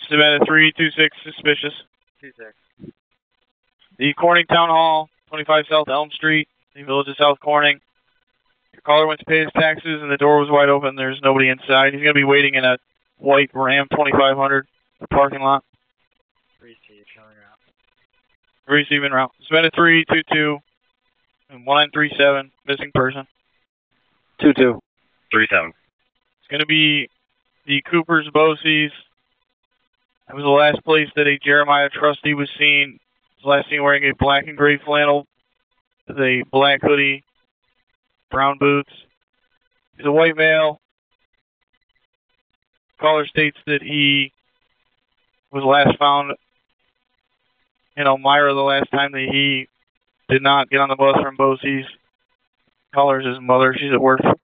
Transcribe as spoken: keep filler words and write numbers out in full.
Savannah three two six, suspicious. two six. The Corning Town Hall, twenty-five South Elm Street, the Village of South Corning. Your caller went to pay his taxes and the door was wide open. There's nobody inside. He's going to be waiting in a white Ram twenty-five hundred parking lot. Receive, showing route. Receiving route. Savannah three two two and one nine three seven, missing person. two two. three seven. It's going to be the Cooper's Bosse's. That was the last place that a Jeremiah trustee was seen. He was last seen wearing a black and gray flannel with a black hoodie, brown boots. He's a white male. Caller states that he was last found in Elmira the last time that he did not get on the bus from Bosse's. Caller's his mother. She's at work.